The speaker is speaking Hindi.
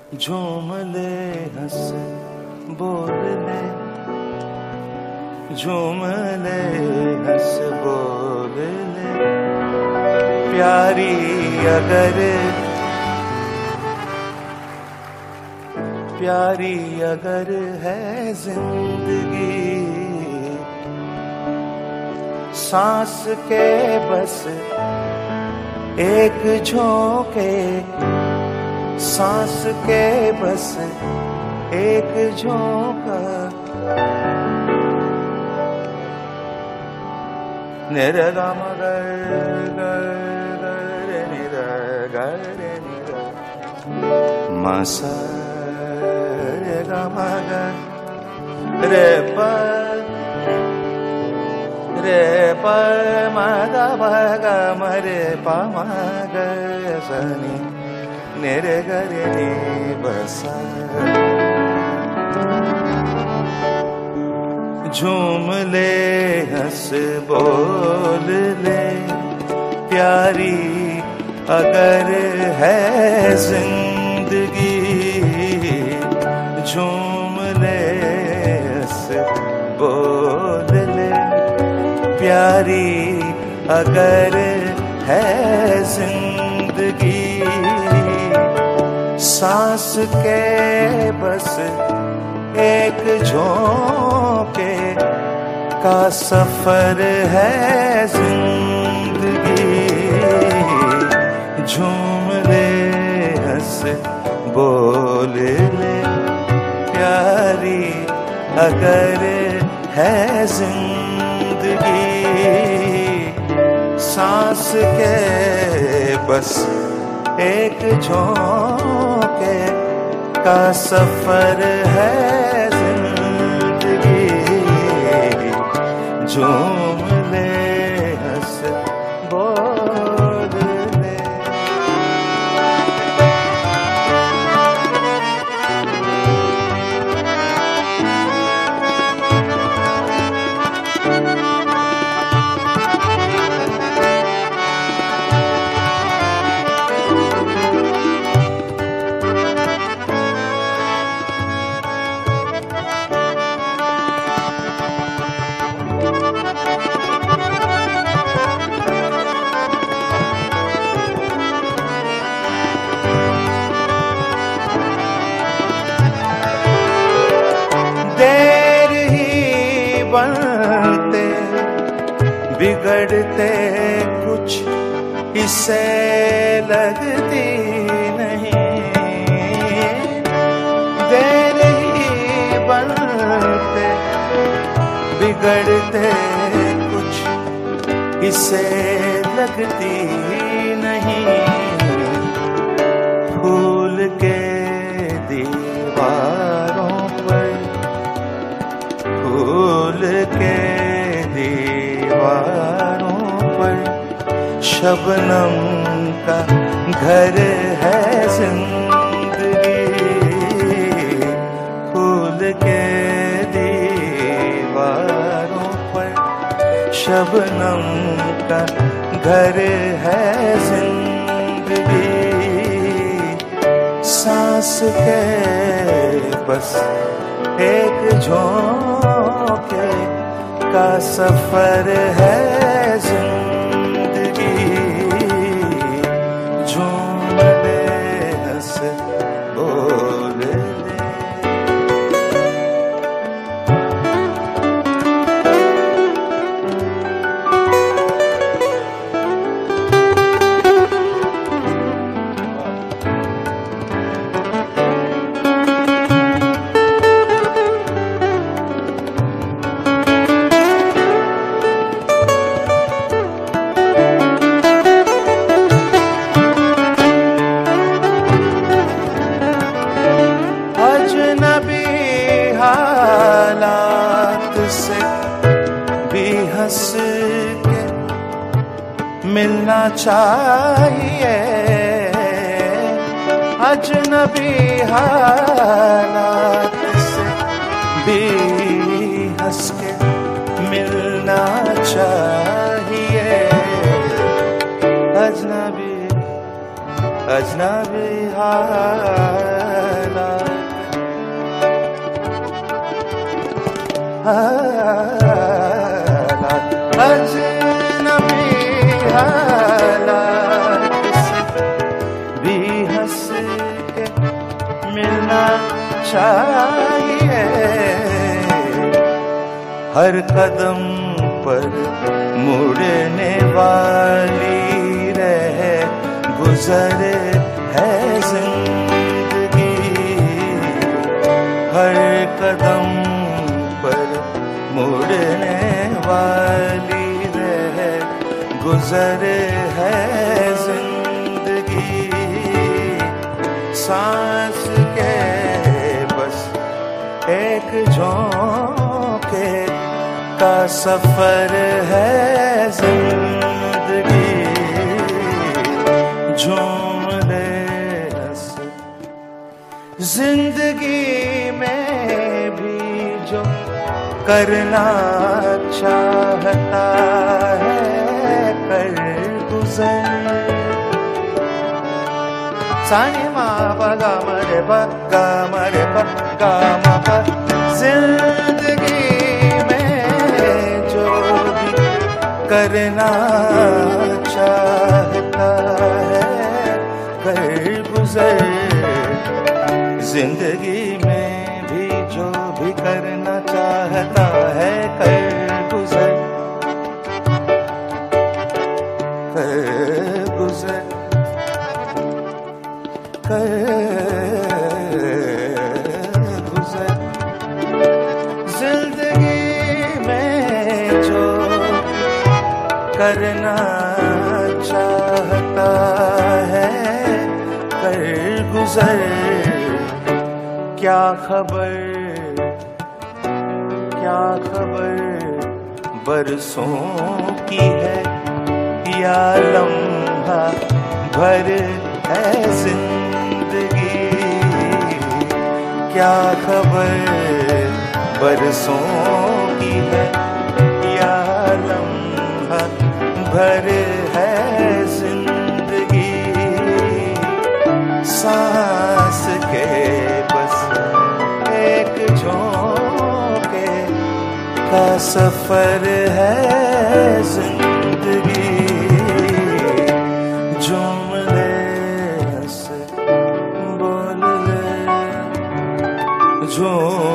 झूम ले हंस बोल ले, झूम ले हंस बोल ले। प्यारी अगर है जिंदगी, सांस के बस एक झोंके, सांस के बस एक झोंका। निरे गा मा गा गा गा रे नि गा गा रे नि गा मा सा रे गा मा गा रे प मा गा मा गा मा रे प मा गा सा नि निरे गा रे नि बसा। झूम ले हंस बोल ले, प्यारी अगर है जिंदगी। झूम ले हंस बोल ले, प्यारी अगर है जिंदगी। सांस के बस एक झोंके का सफर है जिंदगी। झूम ले हंस बोल ले, प्यारी अगर है जिंदगी। सांस के बस एक झोंके का सफर है जिंदगी। झूम ले हंस बोल ले। देर ही बनते बिगड़ते कुछ इसे लगती नहीं। देर ही बनते बिगड़ते कुछ इसे लगती नहीं। फूल के दीवारों पर, फूल के दीवारों पर शबनम का घर है जिंदगी। फूल के दीवारों पर शबनम का घर है जिंदगी। सांस के बस एक झोंके का सफर है जिंदगी। झूम ले हंस बोल ले। हालात से भी हंस के मिलना चाहिए। अजनबी हालात से भी हंस के मिलना चाहिए। अजनबी हालात अजनबी हालात से भी हंस के मिलना चाहिए। हर कदम पर मुड़ने वाली रहे गुजर है जिंदगी। हर कदम पर मुड़ने वाली रहे गुजर है जिंदगी। सांस के बस एक झोंके का सफर है जिंदगी। झूम ले रस जिंदगी में भी जो करना चाहता है कर गुजर। सानी मा पा गा मरे पा गा मरे पा गा मा पा। जिंदगी करना चाहता है कर गुजर। जिंदगी में भी जो भी करना चाहता है कर गुजर कर गुजर कर गुजर। जिंदगी में जो करना चाहता है कर गुजर। क्या खबर बरसों की है या लम्हा भर है जिंदगी। क्या खबर बरसों की है या लम्हा भर है जिंदगी। सांस के बस एक झोंके का सफर है जिंदगी। झूम ले हंस बोल ले झूम